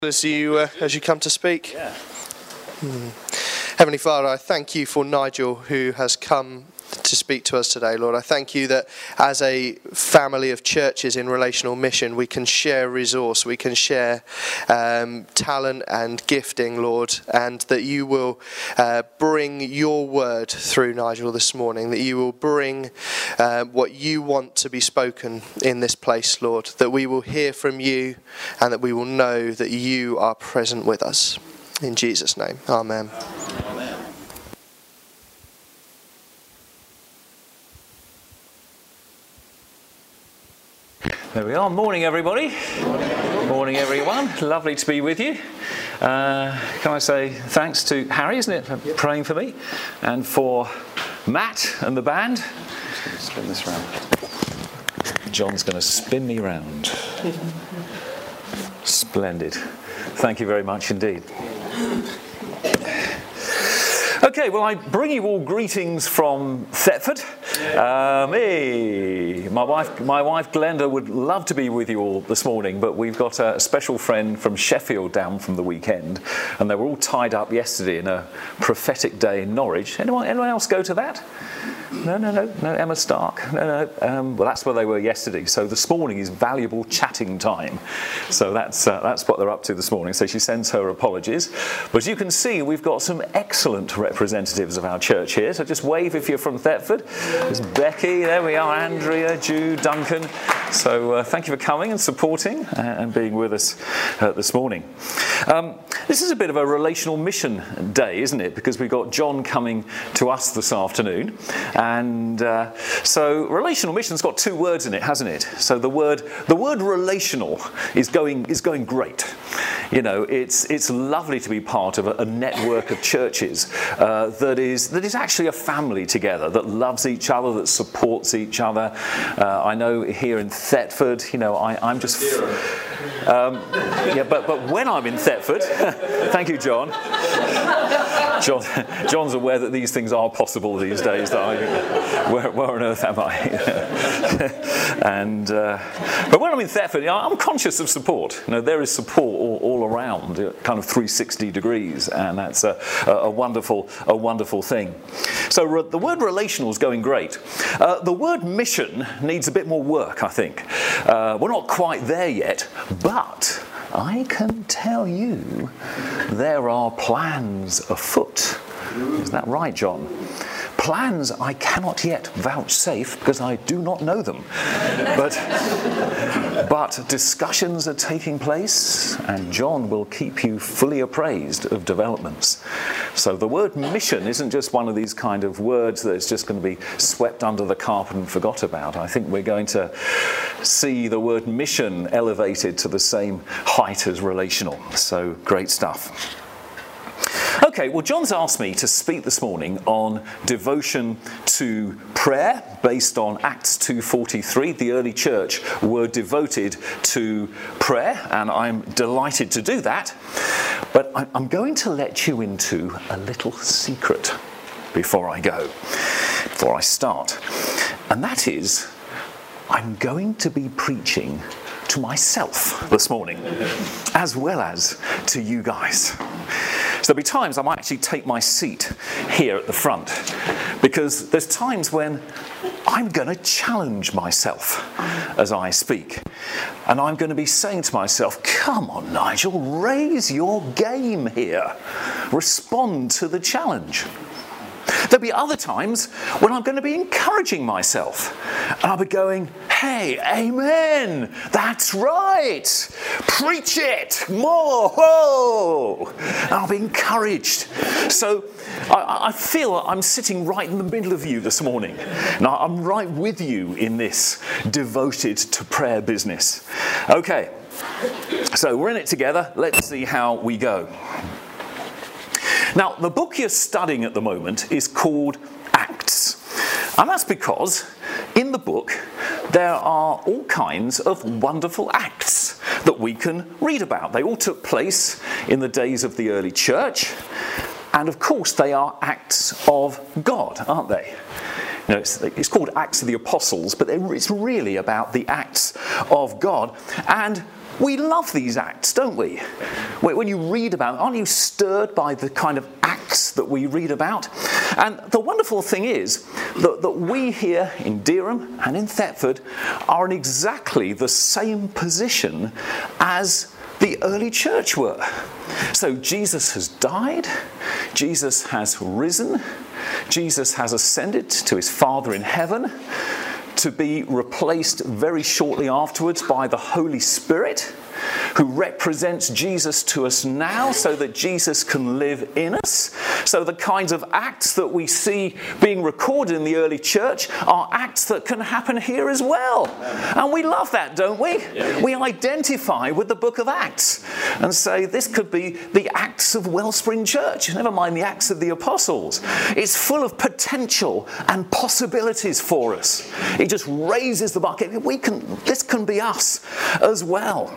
As you come to speak. Yeah. Heavenly Father, I thank you for Nigel who has come to speak to us today, Lord. I thank you that as a family of churches in relational mission, we can share resource, we can share talent and gifting, Lord, and that you will bring your word through Nigel this morning, that you will bring what you want to be spoken in this place, Lord, that we will hear from you and that we will know that you are present with us. In Jesus' name, amen. Amen. There we are. Morning, everybody. Morning, everyone. Lovely to be with you. Can I say thanks to Harry, isn't it, for praying for me, and for Matt and the band. I'm just going to spin this round. John's going to spin me round. Splendid. Thank you very much indeed. Okay, well, I bring you all greetings from Thetford. Hey, my wife Glenda would love to be with you all this morning, but we've got a special friend from Sheffield down from the weekend, and they were all tied up yesterday in a prophetic day in Norwich. Anyone else go to that? No, Emma Stark. No. Well, that's where they were yesterday. So this morning is valuable chatting time. So that's what they're up to this morning. So she sends her apologies. But you can see we've got some excellent representatives of our church here. So just wave if you're from Thetford. There's Becky. There we are. Andrea, Jude, Duncan. So thank you for coming and supporting and being with us this morning. This is a bit of a relational mission day, isn't it? Because we've got John coming to us this afternoon. And so relational mission's got two words in it, hasn't it? So the word relational is going great. You know, it's lovely to be part of a network of churches that is actually a family together, that loves each other, that supports each other. I know here in Thetford, you know, I'm just but when I'm in Thetford, thank you, John. John's aware that these things are possible these days. Where on earth am I? But when I'm in Thetford, I'm conscious of support. You know, there is support all around, kind of 360 degrees, and that's a wonderful thing. So the word relational is going great. The word mission needs a bit more work, I think. We're not quite there yet, but I can tell you there are plans afoot. Is that right, John? Plans I cannot yet vouchsafe because I do not know them. But discussions are taking place, and John will keep you fully appraised of developments. So the word mission isn't just one of these kind of words that's just going to be swept under the carpet and forgot about. I think we're going to see the word mission elevated to the same height as relational. So great stuff. Okay, well, John's asked me to speak this morning on devotion to prayer based on Acts 2:43. The early church were devoted to prayer, and I'm delighted to do that. But I'm going to let you into a little secret before I start. And that is, I'm going to be preaching to myself this morning, as well as to you guys. So there'll be times I might actually take my seat here at the front, because there's times when I'm going to challenge myself as I speak. And I'm going to be saying to myself, come on, Nigel, raise your game here. Respond to the challenge. There'll be other times when I'm going to be encouraging myself. And I'll be going, hey, amen, that's right, preach it, more, whoa. And I'll be encouraged. So I feel I'm sitting right in the middle of you this morning. Now, I'm right with you in this devoted to prayer business. Okay, so we're in it together. Let's see how we go. Now, the book you're studying at the moment is called Acts. And that's because in the book there are all kinds of wonderful acts that we can read about. They all took place in the days of the early church. And of course, they are acts of God, aren't they? You know, it's called Acts of the Apostles, but it's really about the acts of God. And we love these acts, don't we? When you read about them, aren't you stirred by the kind of acts that we read about? And the wonderful thing is that we here in Dereham and in Thetford are in exactly the same position as the early church were. So Jesus has died, Jesus has risen, Jesus has ascended to his Father in heaven, to be replaced very shortly afterwards by the Holy Spirit, who represents Jesus to us now so that Jesus can live in us. So the kinds of acts that we see being recorded in the early church are acts that can happen here as well. And we love that, don't we? Yeah. We identify with the book of Acts and say this could be the Acts of Wellspring Church, never mind the Acts of the Apostles. It's full of potential and possibilities for us. It just raises the bucket. This can be us as well.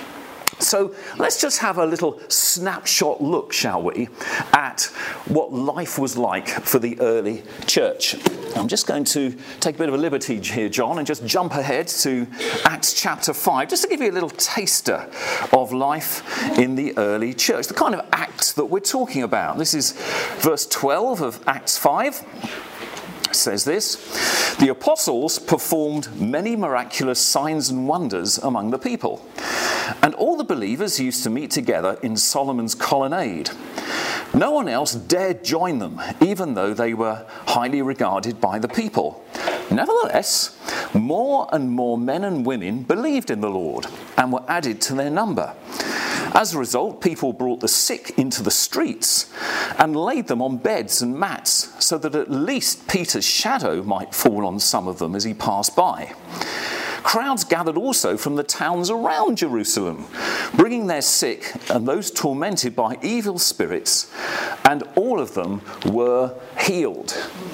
So let's just have a little snapshot look, shall we, at what life was like for the early church. I'm just going to take a bit of a liberty here, John, and just jump ahead to Acts chapter 5, just to give you a little taster of life in the early church, the kind of acts that we're talking about. This is verse 12 of Acts 5. It says this: the apostles performed many miraculous signs and wonders among the people, and all the believers used to meet together in Solomon's colonnade. No one else dared join them, even though they were highly regarded by the people. Nevertheless, more and more men and women believed in the Lord and were added to their number. As a result, people brought the sick into the streets and laid them on beds and mats, so that at least Peter's shadow might fall on some of them as he passed by. Crowds gathered also from the towns around Jerusalem, bringing their sick and those tormented by evil spirits, and all of them were healed.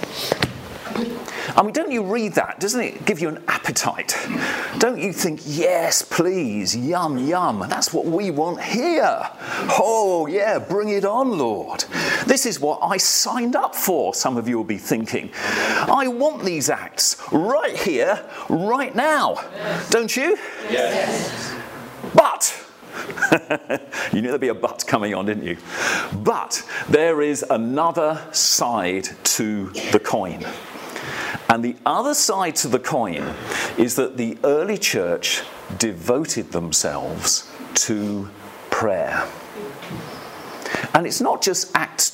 I mean, don't you read that? Doesn't it give you an appetite? Don't you think, yes, please, yum, yum. That's what we want here. Oh, yeah, bring it on, Lord. This is what I signed up for, some of you will be thinking. I want these acts right here, right now. Yes. Don't you? Yes. But... you knew there'd be a but coming on, didn't you? But there is another side to the coin. And the other side to the coin is that the early church devoted themselves to prayer. And it's not just Acts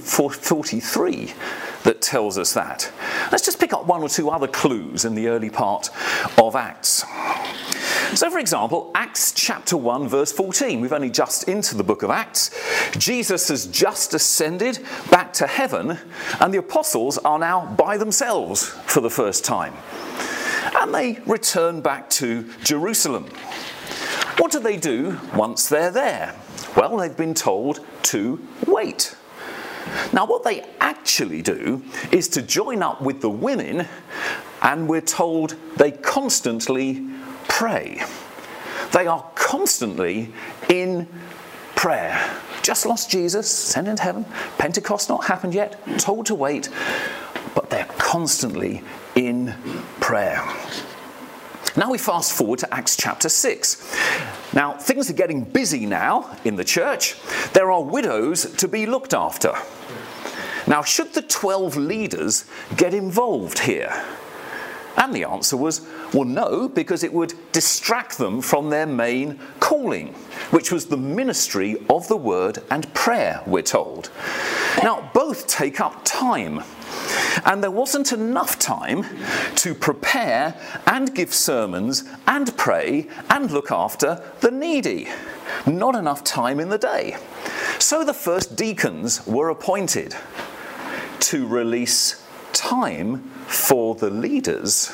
2:43 that tells us that. Let's just pick up one or two other clues in the early part of Acts. So, for example, Acts chapter 1, verse 14. We've only just into the book of Acts. Jesus has just ascended back to heaven, and the apostles are now by themselves for the first time. And they return back to Jerusalem. What do they do once they're there? Well, they've been told to wait. Now, what they actually do is to join up with the women, and we're told they constantly pray. They are constantly in prayer. Just lost Jesus, sent into heaven, Pentecost not happened yet, told to wait, but they're constantly in prayer. Now we fast forward to Acts chapter 6. Now, things are getting busy now in the church. There are widows to be looked after. Now, should the 12 leaders get involved here? And the answer was, well, no, because it would distract them from their main calling, which was the ministry of the word and prayer, we're told. Now, both take up time. And there wasn't enough time to prepare and give sermons and pray and look after the needy. Not enough time in the day. So the first deacons were appointed to release time for the leaders,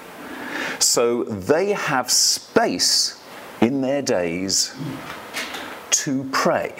so they have space in their days to pray.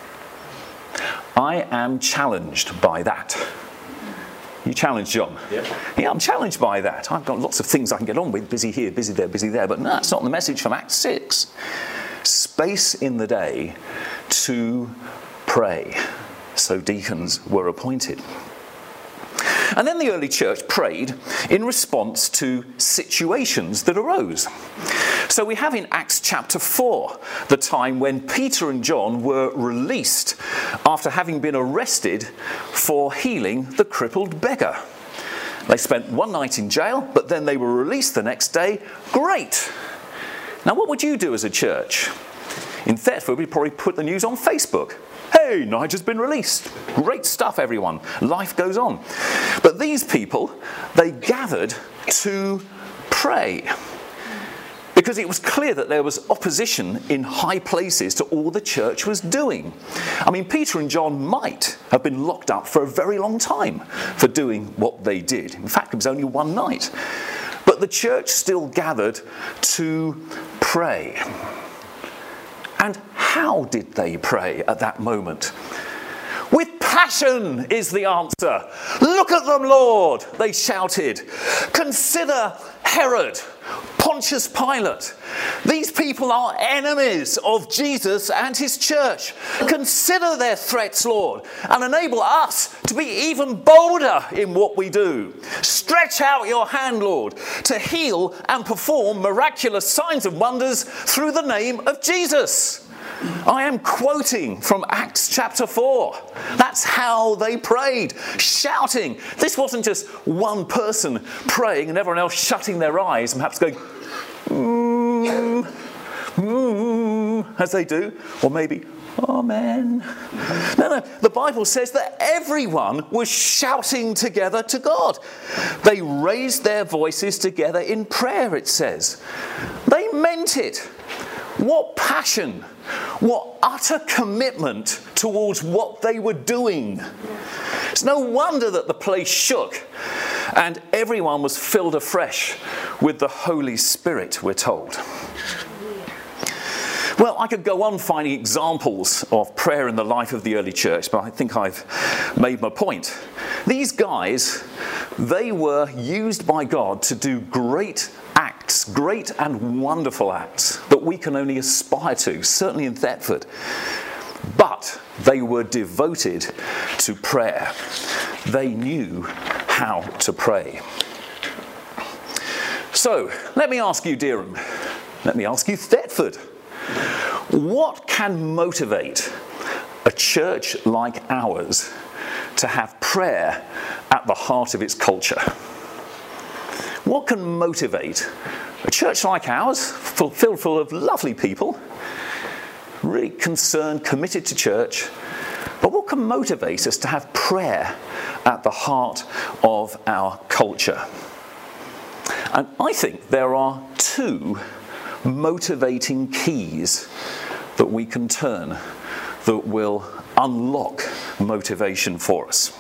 I am challenged by that. You challenged, John? Yeah, I'm challenged by that. I've got lots of things I can get on with, busy here, busy there, but no, that's not the message from Acts 6. Space in the day to pray. So deacons were appointed. And then the early church prayed in response to situations that arose. So we have in Acts chapter 4 the time when Peter and John were released after having been arrested for healing the crippled beggar. They spent one night in jail, but then they were released the next day. Great! Now what would you do as a church? In Thetford, we'd probably put the news on Facebook. Hey, Nigel's been released. Great stuff, everyone. Life goes on. But these people, they gathered to pray, because it was clear that there was opposition in high places to all the church was doing. I mean, Peter and John might have been locked up for a very long time for doing what they did. In fact, it was only one night. But the church still gathered to pray. And how did they pray at that moment? With passion is the answer. Look at them, Lord, they shouted. Consider Herod, Pontius Pilate. These people are enemies of Jesus and his church. Consider their threats, Lord, and enable us to be even bolder in what we do. Stretch out your hand, Lord, to heal and perform miraculous signs and wonders through the name of Jesus. I am quoting from Acts chapter 4. That's how they prayed, shouting. This wasn't just one person praying and everyone else shutting their eyes and perhaps going, as they do, or maybe, Amen. No, the Bible says that everyone was shouting together to God. They raised their voices together in prayer, it says. They meant it. What passion, what utter commitment towards what they were doing. It's no wonder that the place shook and everyone was filled afresh with the Holy Spirit, we're told. Well, I could go on finding examples of prayer in the life of the early church, but I think I've made my point. These guys, they were used by God to do great acts, great and wonderful acts that we can only aspire to, certainly in Thetford. But they were devoted to prayer. They knew how to pray. So, let me ask you, Derham, let me ask you, Thetford, what can motivate a church like ours to have prayer at the heart of its culture? What can motivate a church like ours, filled full of lovely people, really concerned, committed to church, but what can motivate us to have prayer at the heart of our culture? And I think there are two motivating keys that we can turn that will unlock motivation for us.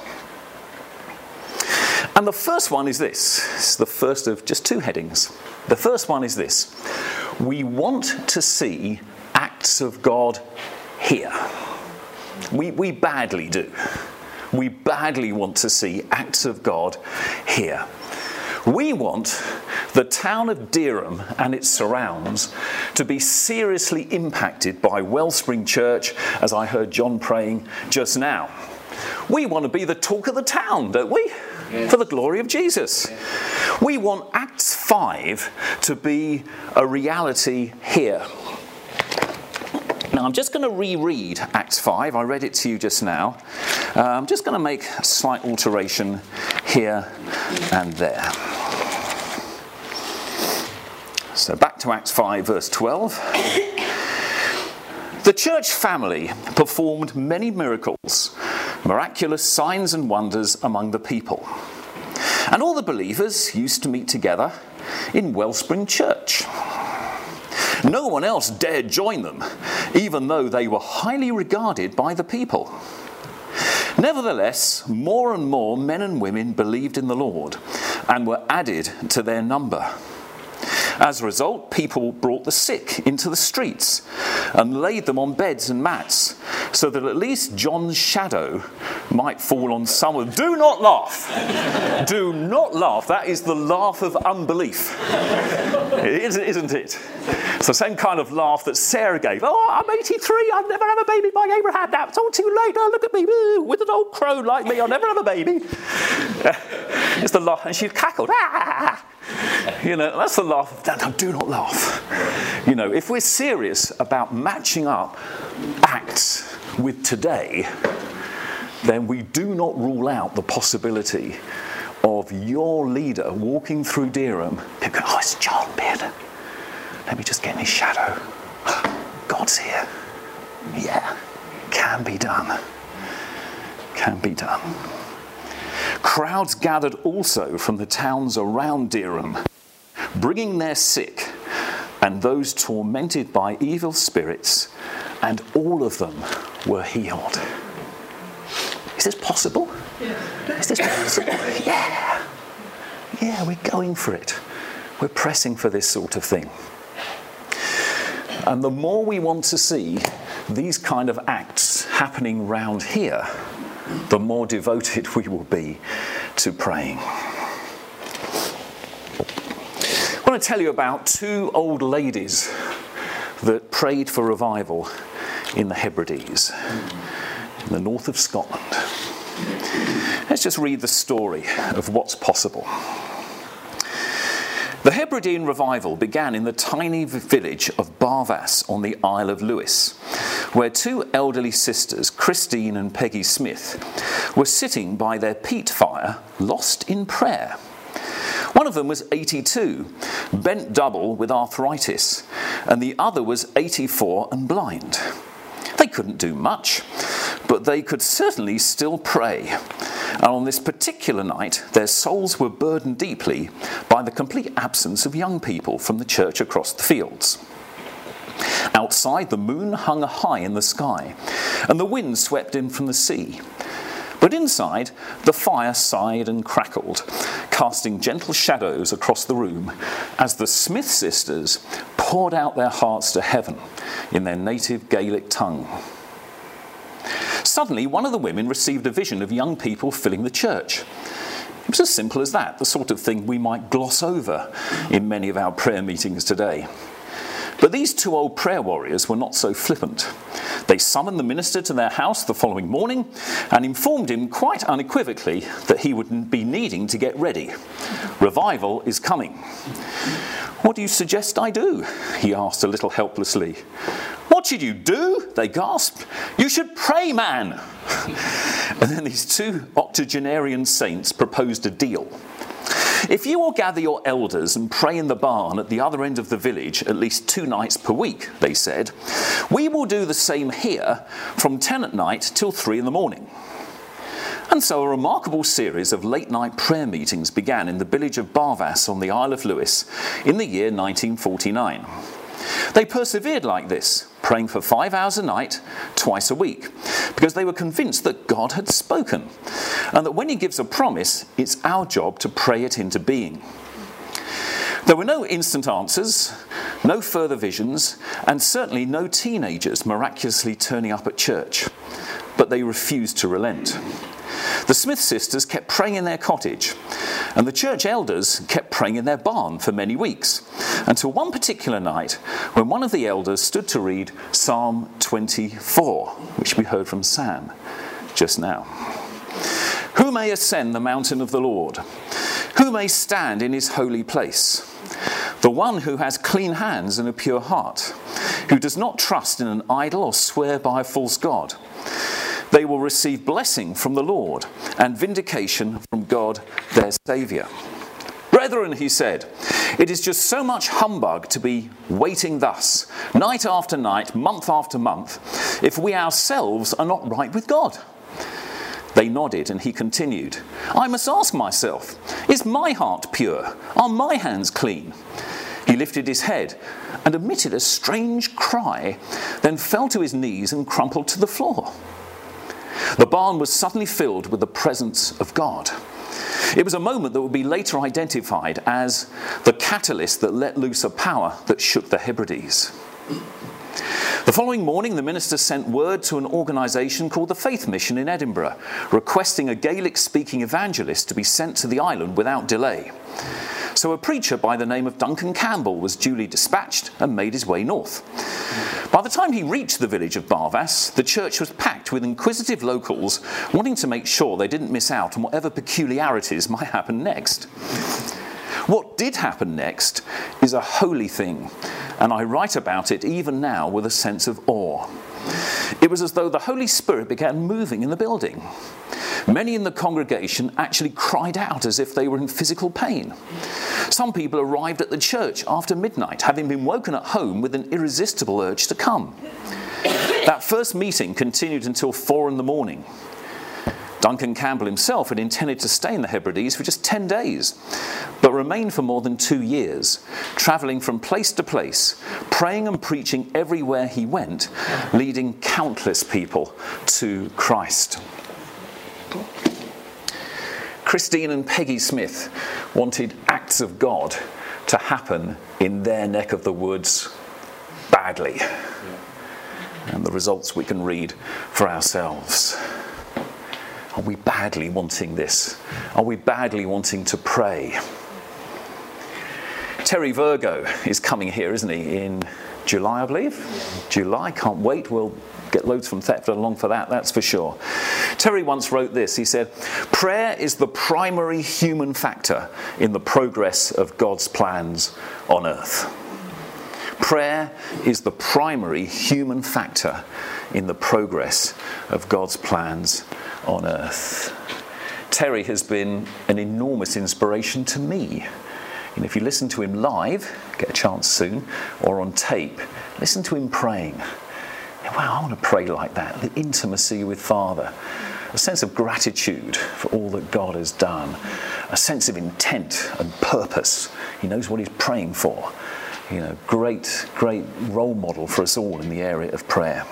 And the first one is this. It's the first of just two headings. The first one is this. We want to see acts of God here. We badly do. We badly want to see acts of God here. We want the town of Derham and its surrounds to be seriously impacted by Wellspring Church, as I heard John praying just now. We want to be the talk of the town, don't we? Yeah. For the glory of Jesus. Yeah. We want Acts 5 to be a reality here. Now, I'm just going to reread Acts 5. I read it to you just now. I'm just going to make a slight alteration here and there. So back to Acts 5, verse 12. The church family performed many miracles, miraculous signs and wonders among the people. And all the believers used to meet together in Wellspring Church. No one else dared join them, even though they were highly regarded by the people. Nevertheless, more and more men and women believed in the Lord and were added to their number. As a result, people brought the sick into the streets and laid them on beds and mats, so that at least John's shadow might fall on some of them. Do not laugh. Do not laugh. That is the laugh of unbelief. Isn't it? It's the same kind of laugh that Sarah gave. Oh, I'm 83. I'll never have a baby by Abraham now. It's all too late. Oh, look at me. Ooh, with an old crow like me, I'll never have a baby. It's the laugh. And she cackled. Ah! You know, that's the laugh. No, do not laugh. You know, if we're serious about matching up Acts with today, then we do not rule out the possibility of your leader walking through Dereham, people go, oh, it's John Beard. Let me just get in his shadow. God's here. Yeah, can be done. Can be done. Crowds gathered also from the towns around Dereham, bringing their sick and those tormented by evil spirits, and all of them were healed. Is this possible? Yeah. Is this possible? Yeah. Yeah, we're going for it. We're pressing for this sort of thing. And the more we want to see these kind of acts happening round here, the more devoted we will be to praying. I want to tell you about two old ladies that prayed for revival in the Hebrides, in the north of Scotland. Let's just read the story of what's possible. The Hebridean revival began in the tiny village of Barvas on the Isle of Lewis, where two elderly sisters, Christine and Peggy Smith, were sitting by their peat fire, lost in prayer. One of them was 82, bent double with arthritis, and the other was 84 and blind. They couldn't do much, but they could certainly still pray. And on this particular night, their souls were burdened deeply by the complete absence of young people from the church across the fields. Outside, the moon hung high in the sky, and the wind swept in from the sea. But inside, the fire sighed and crackled, casting gentle shadows across the room as the Smith sisters poured out their hearts to heaven in their native Gaelic tongue. Suddenly, one of the women received a vision of young people filling the church. It was as simple as that, the sort of thing we might gloss over in many of our prayer meetings today. But these two old prayer warriors were not so flippant. They summoned the minister to their house the following morning and informed him quite unequivocally that he would be needing to get ready. Revival is coming. "What do you suggest I do?" he asked a little helplessly. "What should you do?" they gasped. "You should pray, man." And then these two octogenarian saints proposed a deal. "If you will gather your elders and pray in the barn at the other end of the village at least 2 nights per week," they said, "we will do the same here from 10 at night till 3 in the morning." And so a remarkable series of late-night prayer meetings began in the village of Barvas on the Isle of Lewis in the year 1949. They persevered like this, praying for 5 hours a night, twice a week, because they were convinced that God had spoken, and that when he gives a promise, it's our job to pray it into being. There were no instant answers, no further visions, and certainly no teenagers miraculously turning up at church, but they refused to relent. The Smith sisters kept praying in their cottage, and the church elders kept praying in their barn for many weeks, until one particular night when one of the elders stood to read Psalm 24, which we heard from Sam just now. "Who may ascend the mountain of the Lord? Who may stand in his holy place? The one who has clean hands and a pure heart, who does not trust in an idol or swear by a false god. They will receive blessing from the Lord and vindication from God their Saviour." "Brethren," he said, "it is just so much humbug to be waiting thus, night after night, month after month, if we ourselves are not right with God." They nodded, and he continued, "I must ask myself, is my heart pure? Are my hands clean?" He lifted his head and emitted a strange cry, then fell to his knees and crumpled to the floor. The barn was suddenly filled with the presence of God. It was a moment that would be later identified as the catalyst that let loose a power that shook the Hebrides. The following morning, the minister sent word to an organisation called the Faith Mission in Edinburgh, requesting a Gaelic-speaking evangelist to be sent to the island without delay. So a preacher by the name of Duncan Campbell was duly dispatched and made his way north. By the time he reached the village of Barvas, the church was packed with inquisitive locals wanting to make sure they didn't miss out on whatever peculiarities might happen next. What did happen next is a holy thing, and I write about it even now with a sense of awe. It was as though the Holy Spirit began moving in the building. Many in the congregation actually cried out as if they were in physical pain. Some people arrived at the church after midnight, having been woken at home with an irresistible urge to come. That first meeting continued until 4 a.m. Duncan Campbell himself had intended to stay in the Hebrides for just 10 days, but remained for more than 2 years, travelling from place to place, praying and preaching everywhere he went, leading countless people to Christ. Christine and Peggy Smith wanted acts of God to happen in their neck of the woods badly. And the results we can read for ourselves. Are we badly wanting this? Are we badly wanting to pray? Terry Virgo is coming here, isn't he, in July, I believe? July, can't wait. We'll get loads from Thetford along for that, that's for sure. Terry once wrote this. He said, "Prayer is the primary human factor in the progress of God's plans on earth." Prayer is the primary human factor in the progress of God's plans on earth. Terry has been an enormous inspiration to me. And if you listen to him live, get a chance soon, or on tape, listen to him praying. Wow, I want to pray like that. The intimacy with Father. A sense of gratitude for all that God has done. A sense of intent and purpose. He knows what he's praying for. You know, great role model for us all in the area of prayer.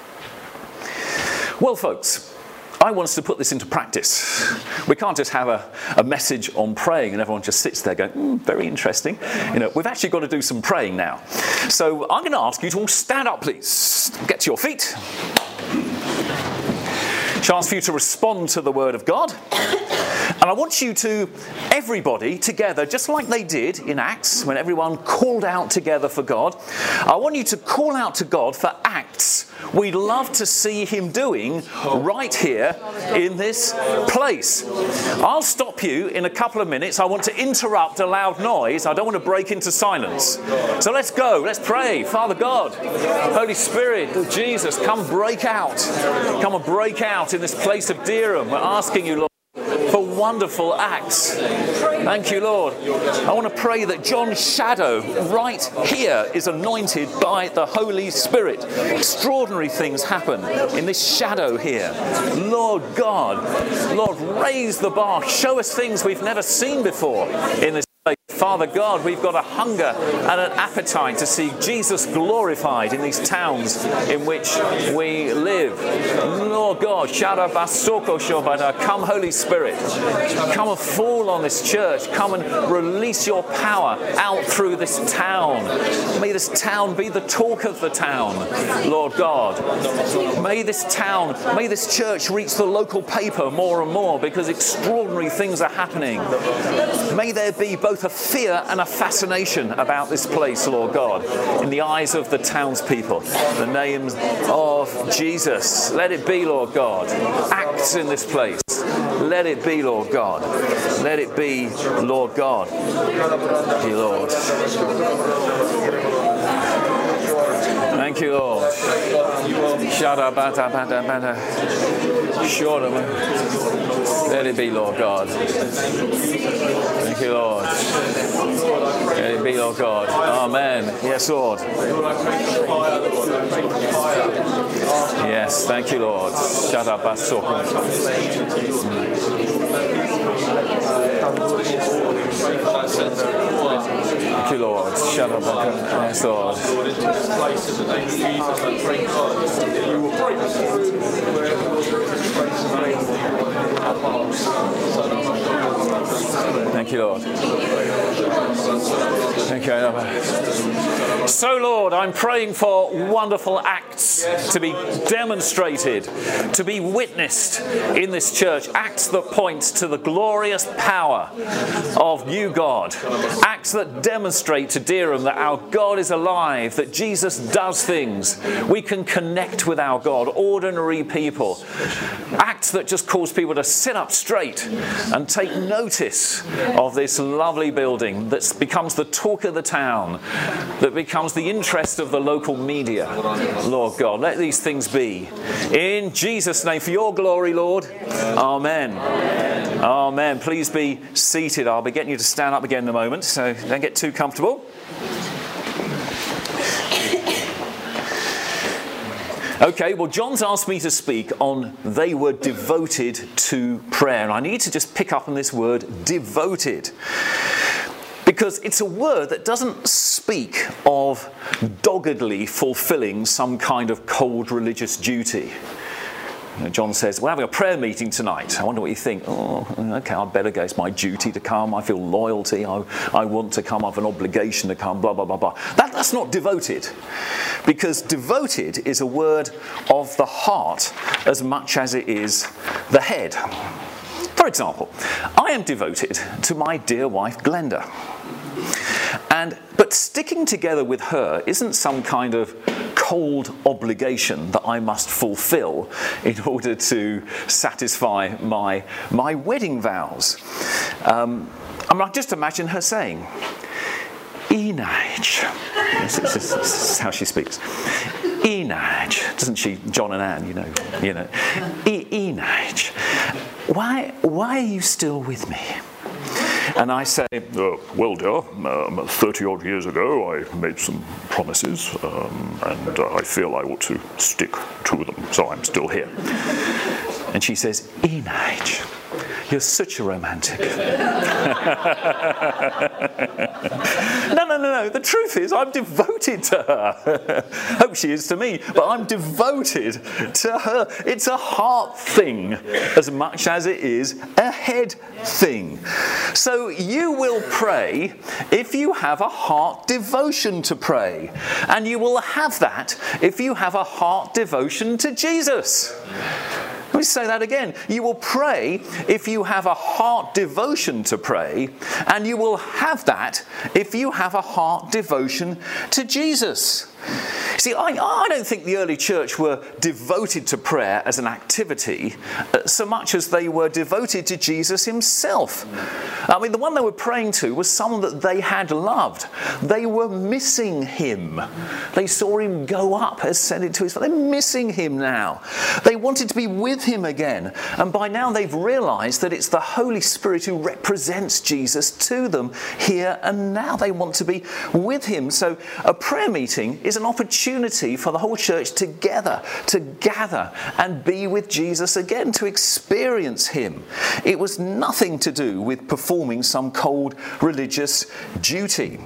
Well, folks, I want us to put this into practice. We can't just have a message on praying and everyone just sits there going, very interesting. You know, we've actually got to do some praying now. So I'm going to ask you to all stand up, please. Get to your feet. Chance for you to respond to the Word of God. And I want you to, everybody together, just like they did in Acts, when everyone called out together for God, I want you to call out to God for acts we'd love to see him doing right here in this place. I'll stop you in a couple of minutes. I want to interrupt a loud noise. I don't want to break into silence. So let's go. Let's pray. Father God, Holy Spirit, Jesus, come break out. Come and break out in this place of Dereham. We're asking you, Lord, for wonderful acts. Thank you, Lord. I want to pray that John's shadow right here is anointed by the Holy Spirit. Extraordinary things happen in this shadow here. Lord God, Lord, raise the bar. Show us things we've never seen before in this place. Father God, we've got a hunger and an appetite to see Jesus glorified in these towns in which we live. Lord God, come Holy Spirit, come and fall on this church, come and release your power out through this town. May this town be the talk of the town, Lord God. May this town, may this church reach the local paper more and more because extraordinary things are happening. May there be both a fear and a fascination about this place, Lord God, in the eyes of the townspeople. The name of Jesus. Let it be, Lord God. Acts in this place. Let it be, Lord God. Let it be, Lord God. Thank you, Lord. Thank you, Lord. Let it be, Lord God. Thank you, Lord. Let it be, Lord God. Amen. Yes, Lord. Yes, thank you, Lord. Thank you, Lord. Yes, Lord. Thank you, Lord. Thank you. So, Lord, I'm praying for wonderful acts acts to be demonstrated, to be witnessed in this church. Acts that point to the glorious power of you, God. Acts that demonstrate to Dereham that our God is alive, that Jesus does things. We can connect with our God, ordinary people. Acts that just cause people to sit up straight and take notice of this lovely building that becomes the talk of the town, that becomes the interest of the local media. Lord God, let these things be. In Jesus' name, for your glory, Lord. Amen. Amen. Amen. Please be seated. I'll be getting you to stand up again in a moment, so don't get too comfortable. Okay, well, John's asked me to speak on they were devoted to prayer. And I need to just pick up on this word, devoted. Because it's a word that doesn't speak of doggedly fulfilling some kind of cold religious duty. John says, we're having a prayer meeting tonight. I wonder what you think. Oh, okay, I'd better go. It's my duty to come. I feel loyalty. I want to come. I have an obligation to come, blah, blah, blah, blah. That's not devoted. Because devoted is a word of the heart as much as it is the head. For example, I am devoted to my dear wife, Glenda. But sticking together with her isn't some kind of cold obligation that I must fulfill in order to satisfy my wedding vows. I just imagine her saying, Enage. This is how she speaks. Enage. Doesn't she, John and Anne, you know. Enage. Why are you still with me? And I say, well, dear, 30-odd years ago I made some promises, and I feel I ought to stick to them, so I'm still here. And she says, Enage, you're such a romantic. No. The truth is, I'm devoted to her. Hope she is to me, but I'm devoted to her. It's a heart thing as much as it is a head thing. So you will pray if you have a heart devotion to pray. And you will have that if you have a heart devotion to Jesus. Let me say that again. You will pray if you have a heart devotion to pray, and you will have that if you have a heart devotion to Jesus. See, I don't think the early church were devoted to prayer as an activity so much as they were devoted to Jesus himself. I mean, the one they were praying to was someone that they had loved. They were missing him. They saw him go up, ascended to his Father. They're missing him now. They wanted to be with him again. And by now they've realized that it's the Holy Spirit who represents Jesus to them here and now. They want to be with him. So a prayer meeting is an opportunity for the whole church together to gather and be with Jesus again, to experience him. It was nothing to do with performing some cold religious duty.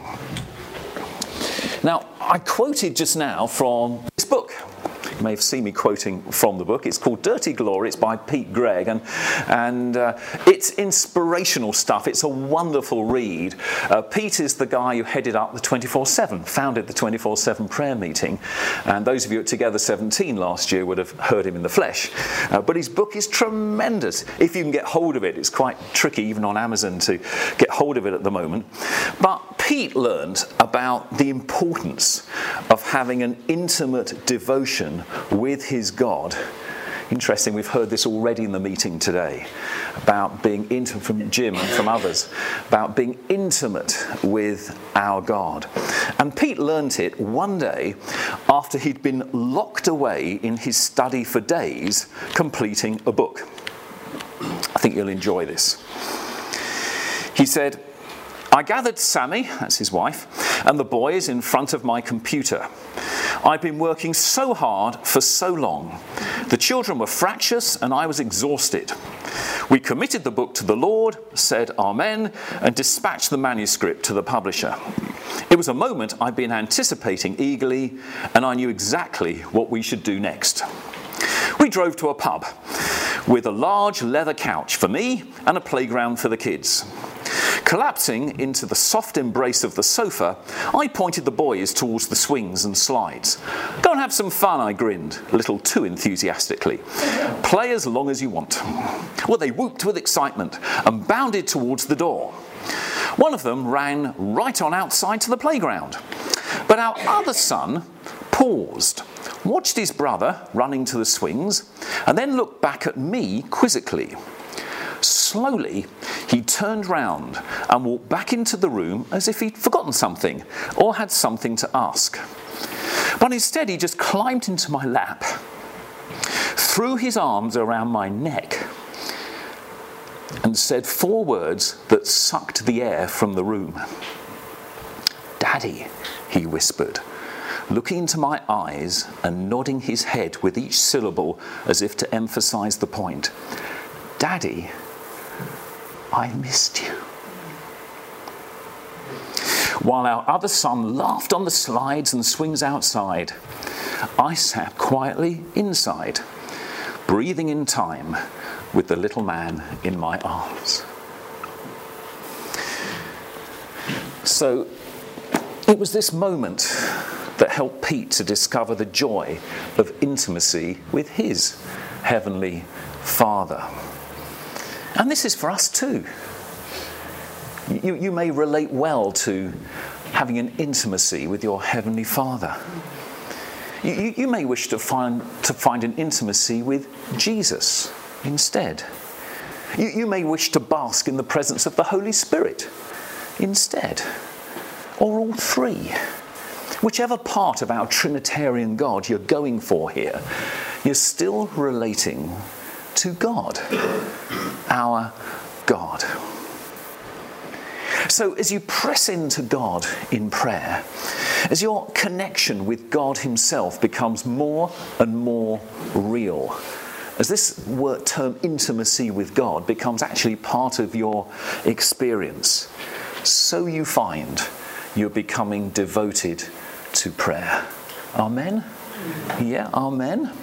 Now, I quoted just now from this book. You may have seen me quoting from the book. It's called Dirty Glory. It's by Pete Greig, and it's inspirational stuff. It's a wonderful read. Pete is the guy who headed up the 24/7, founded the 24/7 prayer meeting, and those of you at Together 17 last year would have heard him in the flesh. But his book is tremendous. If you can get hold of it, it's quite tricky even on Amazon to get hold of it at the moment. But Pete learned about the importance of having an intimate devotion with his God. Interesting, we've heard this already in the meeting today, about being intimate, from Jim and from others, about being intimate with our God. And Pete learnt it one day after he'd been locked away in his study for days, completing a book. I think you'll enjoy this. He said, I gathered Sammy, that's his wife, and the boys in front of my computer. I'd been working so hard for so long. The children were fractious and I was exhausted. We committed the book to the Lord, said Amen, and dispatched the manuscript to the publisher. It was a moment I'd been anticipating eagerly, and I knew exactly what we should do next. We drove to a pub with a large leather couch for me and a playground for the kids. Collapsing into the soft embrace of the sofa, I pointed the boys towards the swings and slides. "Go and have some fun," I grinned, a little too enthusiastically. "Play as long as you want." Well, they whooped with excitement and bounded towards the door. One of them ran right on outside to the playground. But our other son paused, watched his brother running to the swings, and then looked back at me quizzically. Slowly, he turned round and walked back into the room as if he'd forgotten something or had something to ask. But instead, he just climbed into my lap, threw his arms around my neck, and said 4 words that sucked the air from the room. "Daddy," he whispered, looking into my eyes and nodding his head with each syllable as if to emphasize the point. "Daddy, I missed you." While our other son laughed on the slides and swings outside, I sat quietly inside, breathing in time with the little man in my arms. So it was this moment that helped Pete to discover the joy of intimacy with his Heavenly Father. And this is for us too. You may relate well to having an intimacy with your Heavenly Father. You may wish to find an intimacy with Jesus instead. You may wish to bask in the presence of the Holy Spirit instead, or all three. Whichever part of our Trinitarian God you're going for here, you're still relating to God, our God. So as you press into God in prayer, as your connection with God himself becomes more and more real, as this term intimacy with God becomes actually part of your experience, so you find you're becoming devoted to prayer. Amen? Yeah, amen.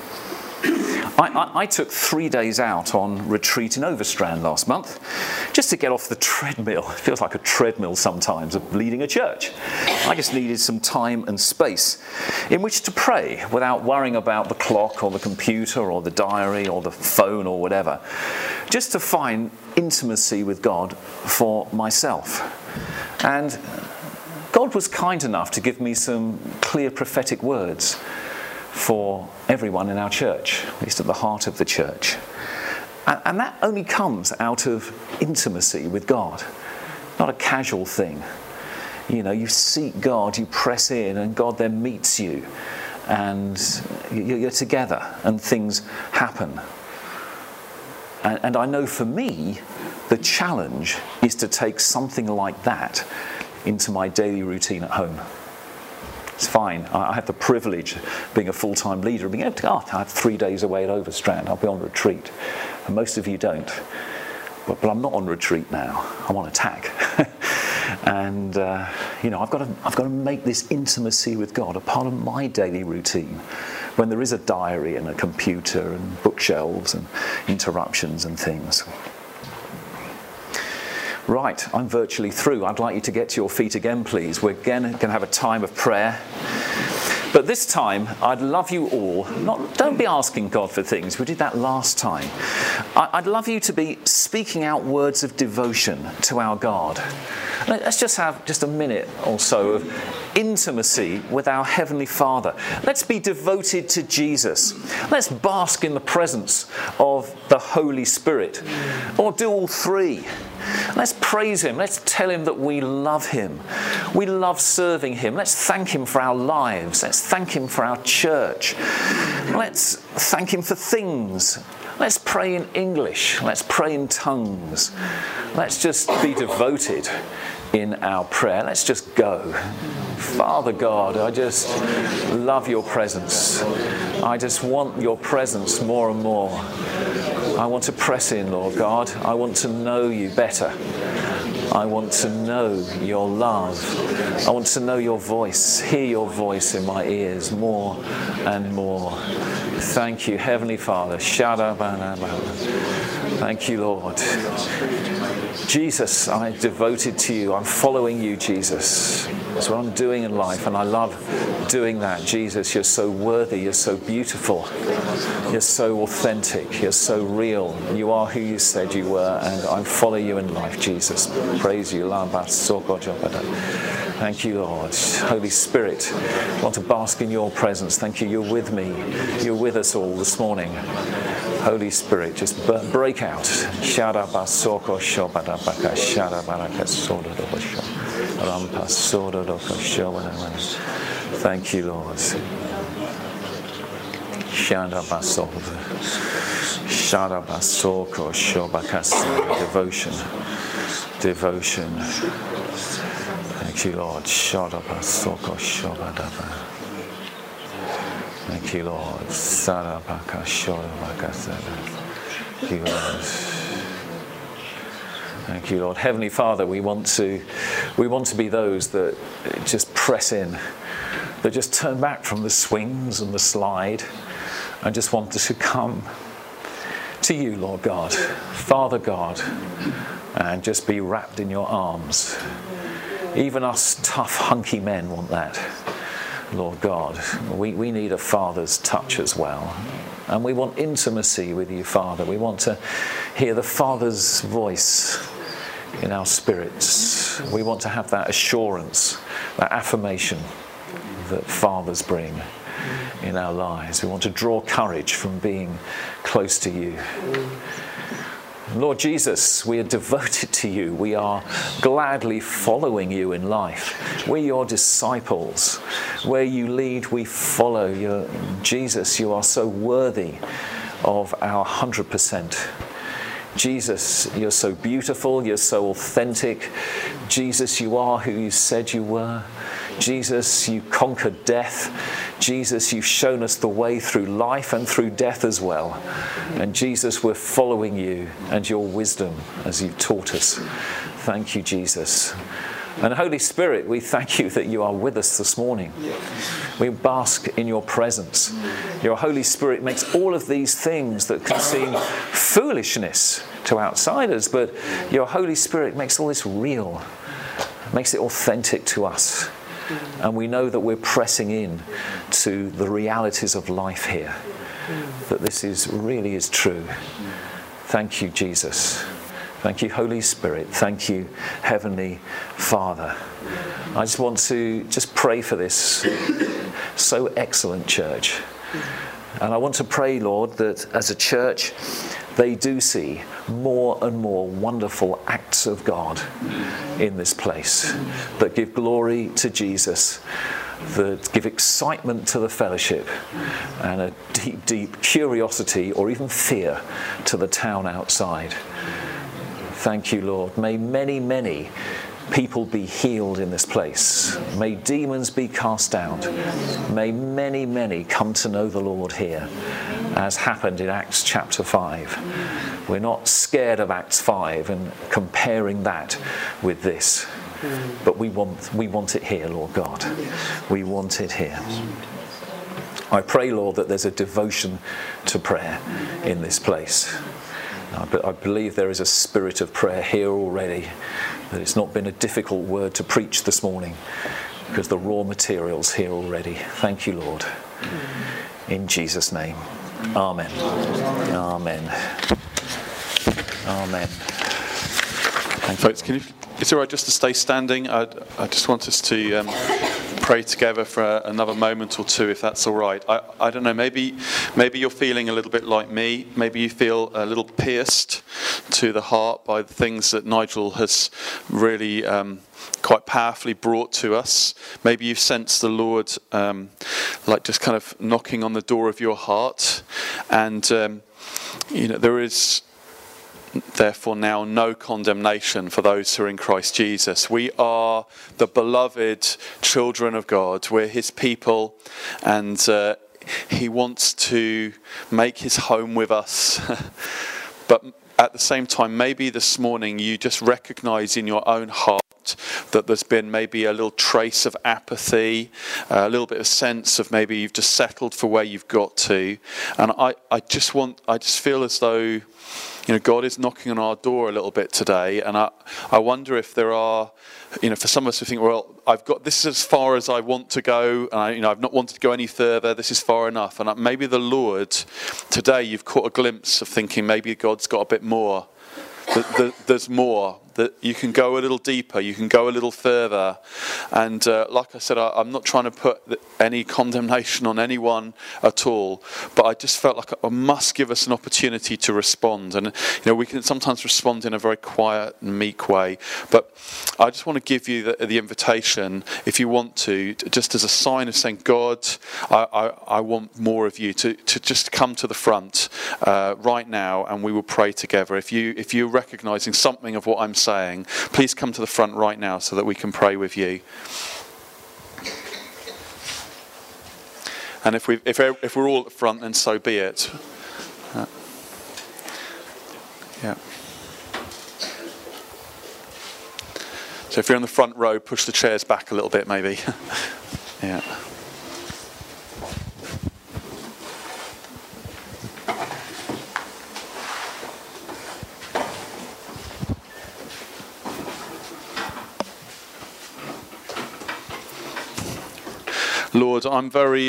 I took 3 days out on retreat in Overstrand last month just to get off the treadmill. It feels like a treadmill sometimes of leading a church. I just needed some time and space in which to pray without worrying about the clock or the computer or the diary or the phone or whatever. Just to find intimacy with God for myself. And God was kind enough to give me some clear prophetic words for everyone in our church, at least at the heart of the church. And that only comes out of intimacy with God, not a casual thing. You know, you seek God, you press in, and God then meets you, and you're together, and things happen. And I know for me, the challenge is to take something like that into my daily routine at home. It's fine. I have the privilege, being a full-time leader, of being able to I have 3 days away at Overstrand. I'll be on retreat. And most of you don't. But I'm not on retreat now. I'm on attack. And, I've got to make this intimacy with God a part of my daily routine when there is a diary and a computer and bookshelves and interruptions and things. Right, I'm virtually through. I'd like you to get to your feet again, please. We're again going to have a time of prayer. But this time, I'd love you all, don't be asking God for things. We did that last time. I'd love you to be speaking out words of devotion to our God. Let's just have just a minute or so of intimacy with our Heavenly Father. Let's be devoted to Jesus. Let's bask in the presence of the Holy Spirit. Or do all three. Let's praise him. Let's tell him that we love him. We love serving him. Let's thank him for our lives. Let's thank him for our church. Let's thank him for things. Let's pray in English. Let's pray in tongues. Let's just be devoted in our prayer. Let's just go. Father God, I just love your presence. I just want your presence more and more. I want to press in, Lord God. I want to know you better. I want to know your love. I want to know your voice, hear your voice in my ears more and more. Thank you, Heavenly Father. Thank you, Lord. Jesus, I'm devoted to you. I'm following you, Jesus. That's what I'm doing in life, and I love doing that. Jesus, you're so worthy. You're so beautiful. You're so authentic. You're so real. You are who you said you were, and I follow you in life, Jesus. Praise you. Thank you, Lord. Holy Spirit, I want to bask in your presence. Thank you. You're with me. You're with us all this morning. Holy Spirit, just break out. Thank you, Lord. Devotion. Devotion. Thank you, Lord. Thank you, Lord. Thank you, Lord. Thank you, Lord. Heavenly Father, we want to be those that just press in, that just turn back from the swings and the slide, and just want to come to you, Lord God, Father God, and just be wrapped in your arms. Even us tough, hunky men want that, Lord God. We need a Father's touch as well. And we want intimacy with you, Father. We want to hear the Father's voice in our spirits. We want to have that assurance, that affirmation that fathers bring in our lives. We want to draw courage from being close to you. Lord Jesus, we are devoted to you. We are gladly following you in life. We're your disciples. Where you lead, we follow. Jesus, you are so worthy of our 100%. Jesus, you're so beautiful. You're so authentic. Jesus, you are who you said you were. Jesus, you conquered death. Jesus, you've shown us the way through life and through death as well. And Jesus, we're following you and your wisdom as you've taught us. Thank you, Jesus. And Holy Spirit, we thank you that you are with us this morning. We bask in your presence. Your Holy Spirit makes all of these things that can seem foolishness to outsiders, but your Holy Spirit makes all this real, makes it authentic to us. And we know that we're pressing in to the realities of life here, that this really is true. Thank you, Jesus. Thank you, Holy Spirit. Thank you, Heavenly Father. I just want to pray for this so excellent church. And I want to pray, Lord, that as a church, they do see more and more wonderful acts of God in this place that give glory to Jesus, that give excitement to the fellowship, and a deep, deep curiosity or even fear to the town outside. Thank you, Lord. May many, many people be healed in this place. May demons be cast out. May many, many come to know the Lord here, as happened in Acts chapter 5. We're not scared of Acts 5 and comparing that with this, but we want it here, Lord God. We want it here. I pray, Lord, that there's a devotion to prayer in this place. I believe there is a spirit of prayer here already, that it's not been a difficult word to preach this morning, because the raw material's here already. Thank you, Lord. In Jesus' name. Amen. Amen. Amen. Folks, it's all right just to stay standing. I just want us to pray together for another moment or two, if that's all right. I don't know, maybe you're feeling a little bit like me. Maybe you feel a little pierced to the heart by the things that Nigel has really quite powerfully brought to us. Maybe you've sensed the Lord like just kind of knocking on the door of your heart. And, there is therefore now no condemnation for those who are in Christ Jesus. We are the beloved children of God. We're his people, and he wants to make his home with us. But at the same time, maybe this morning you just recognize in your own heart that there's been maybe a little trace of apathy, a little bit of sense of maybe you've just settled for where you've got to. And I just feel as though, God is knocking on our door a little bit today. And I wonder if there are, for some of us who think, well, this is as far as I want to go, and I've not wanted to go any further. This is far enough. And maybe the Lord, today you've caught a glimpse of thinking maybe God's got a bit more. There's more, that you can go a little deeper, you can go a little further. And like I said, I'm not trying to put any condemnation on anyone at all, but I just felt like I must give us an opportunity to respond. And we can sometimes respond in a very quiet and meek way, but I just want to give you the invitation, if you want to, just as a sign of saying, God, I want more of you, to just come to the front right now, and we will pray together. If you're recognizing something of what I'm saying, please come to the front right now so that we can pray with you. And if we're all at the front, then so be it. Yeah. So if you're in the front row, push the chairs back a little bit, maybe. Yeah. Lord, I'm very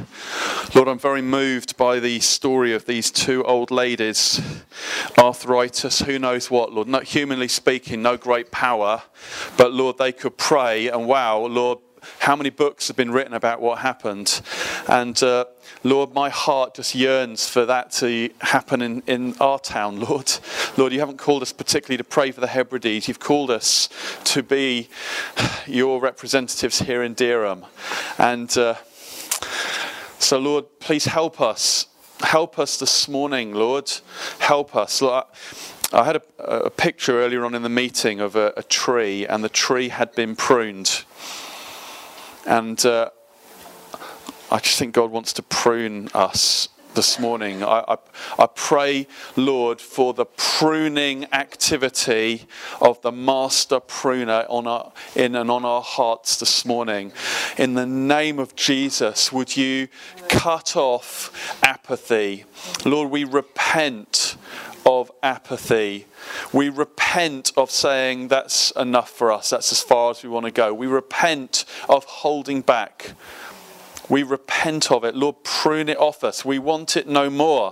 moved by the story of these two old ladies. Arthritis, who knows what, Lord. Not humanly speaking, no great power, but Lord, they could pray, and wow, Lord, how many books have been written about what happened? And Lord, my heart just yearns for that to happen in our town, Lord. Lord, you haven't called us particularly to pray for the Hebrides. You've called us to be your representatives here in Dereham. And so, Lord, please help us. Help us this morning, Lord. Help us. Lord, I had a picture earlier on in the meeting of a tree, and the tree had been pruned. And I just think God wants to prune us this morning. I pray, Lord, for the pruning activity of the master pruner on our hearts this morning. In the name of Jesus, would you cut off apathy? Lord, we repent of apathy. We repent of saying that's enough for us. That's as far as we want to go. We repent of holding back. We repent of it. Lord, prune it off us. We want it no more.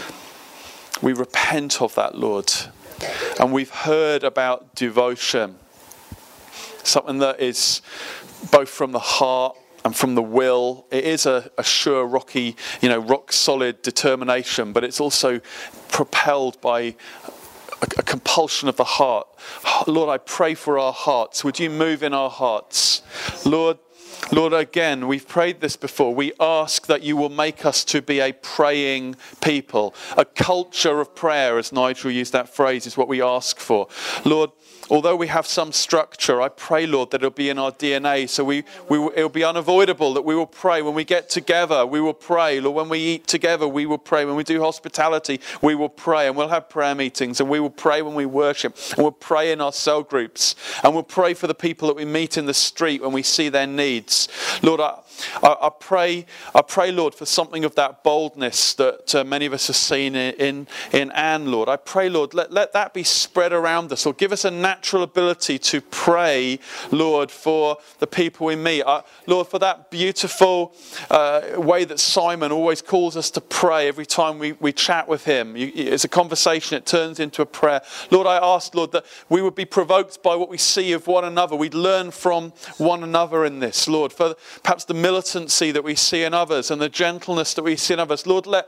We repent of that, Lord. And we've heard about devotion. Something that is both from the heart and from the will. It is a sure, rocky, rock solid determination, but it's also propelled by a compulsion of the heart. Lord, I pray for our hearts. Would you move in our hearts? Lord, again, we've prayed this before. We ask that you will make us to be a praying people. A culture of prayer, as Nigel used that phrase, is what we ask for. Lord, although we have some structure, I pray, Lord, that it'll be in our DNA. So it'll be unavoidable that we will pray. When we get together, we will pray. Lord, when we eat together, we will pray. When we do hospitality, we will pray. And we'll have prayer meetings. And we will pray when we worship. And we'll pray in our cell groups. And we'll pray for the people that we meet in the street when we see their needs. Lord, I pray, Lord, for something of that boldness that many of us have seen in Anne, Lord. I pray, Lord, let that be spread around us. Lord, give us a natural ability to pray, Lord, for the people we meet. Lord, for that beautiful way that Simon always calls us to pray every time we chat with him. It's a conversation, it turns into a prayer. Lord, I ask, Lord, that we would be provoked by what we see of one another. We'd learn from one another in this, Lord, for perhaps the militancy that we see in others and the gentleness that we see in others. Lord, let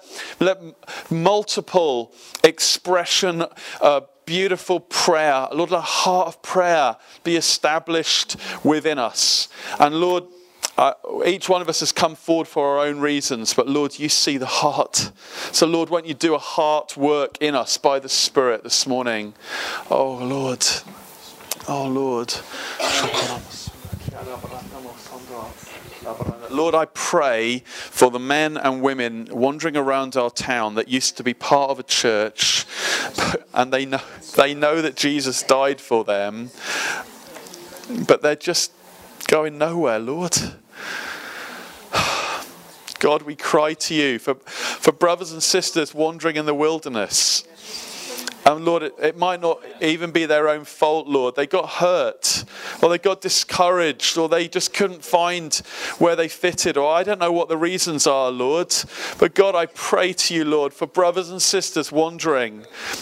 multiple expression, beautiful prayer, Lord, a heart of prayer be established within us. And Lord, each one of us has come forward for our own reasons, but Lord, you see the heart. So Lord, won't you do a heart work in us by the Spirit this morning? Oh Lord. Oh Lord. Lord, I pray for the men and women wandering around our town that used to be part of a church, and they know that Jesus died for them, but they're just going nowhere, Lord. God, we cry to you for brothers and sisters wandering in the wilderness. And Lord, it might not even be their own fault, Lord. They got hurt, or they got discouraged, or they just couldn't find where they fitted, or I don't know what the reasons are, Lord. But God, I pray to you, Lord, for brothers and sisters wandering.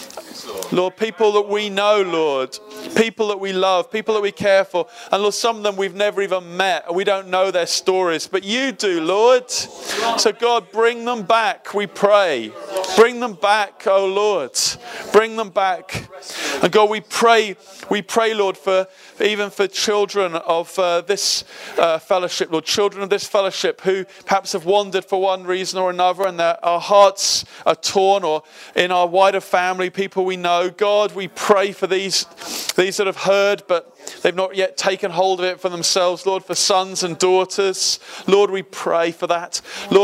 Lord, people that we know, Lord, people that we love, people that we care for. And Lord, some of them we've never even met. We don't know their stories, but you do, Lord. So God, bring them back, we pray. Bring them back, oh Lord. Bring them back. And God, we pray, Lord, even for children of this fellowship, Lord, children of this fellowship who perhaps have wandered for one reason or another, and our hearts are torn, or in our wider family, people we know. God, we pray for these that have heard, but they've not yet taken hold of it for themselves, Lord, for sons and daughters. Lord, we pray for that.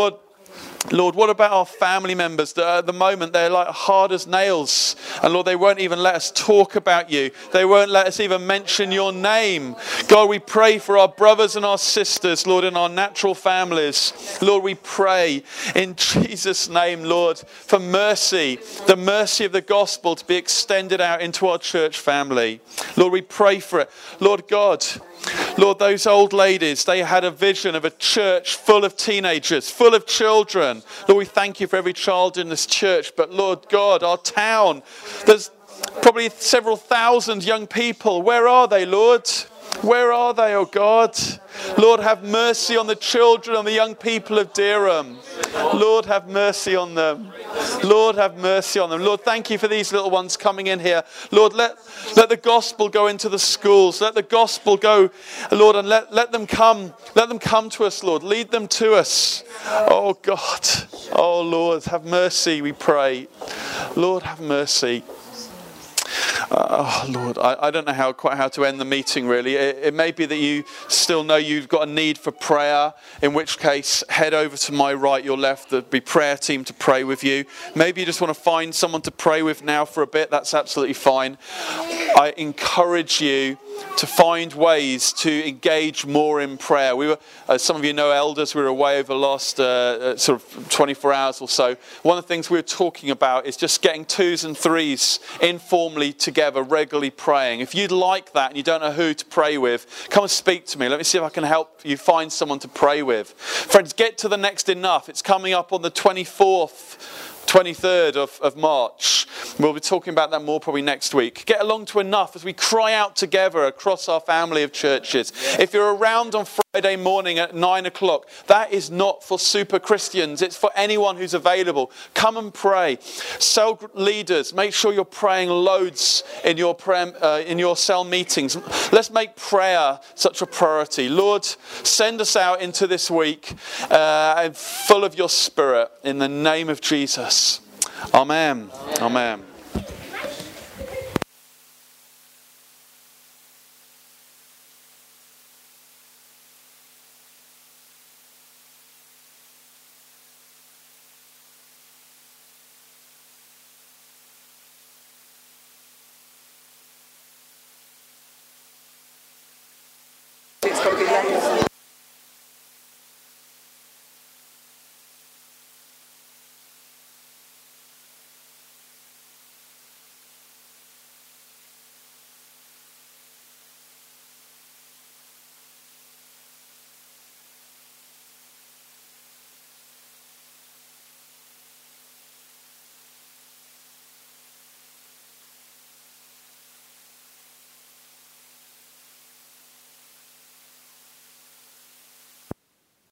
Lord, what about our family members that at the moment they're like hard as nails? And Lord, they won't even let us talk about you. They won't let us even mention your name. God, we pray for our brothers and our sisters, Lord, in our natural families. Lord, we pray in Jesus' name, Lord, for mercy, the mercy of the gospel to be extended out into our church family. Lord, we pray for it. Lord God, Lord, those old ladies, they had a vision of a church full of teenagers, full of children. Lord, we thank you for every child in this church. But Lord God, our town, there's probably several thousand young people. Where are they, Lord? Where are they, oh God? Lord, have mercy on the children and the young people of Dereham. Lord, have mercy on them. Lord, have mercy on them. Lord, thank you for these little ones coming in here. Lord, let the gospel go into the schools. Let the gospel go, Lord, and let them come. Let them come to us, Lord. Lead them to us. Oh God. Oh Lord, have mercy, we pray. Lord, have mercy. Oh Lord, I don't know quite how to end the meeting really. It may be that you still know you've got a need for prayer, in which case head over to my right, your left, there'll be prayer team to pray with you. Maybe you just want to find someone to pray with now for a bit, that's absolutely fine. I encourage you to find ways to engage more in prayer. We were, as some of you know, elders, we were away over the last sort of 24 hours or so. One of the things we were talking about is just getting 2s and 3s informally together, regularly praying. If you'd like that and you don't know who to pray with, come and speak to me. Let me see if I can help you find someone to pray with. Friends, get to the next Enough. It's coming up on the 23rd of March. We'll be talking about that more probably next week. Get along to Enough as we cry out together across our family of churches. If you're around on Friday morning at 9 o'clock, that is not for super Christians. It's for anyone who's available. Come and pray. Cell leaders, make sure you're praying loads in your cell meetings. Let's make prayer such a priority. Lord, send us out into this week full of your Spirit in the name of Jesus. Amen. Amen.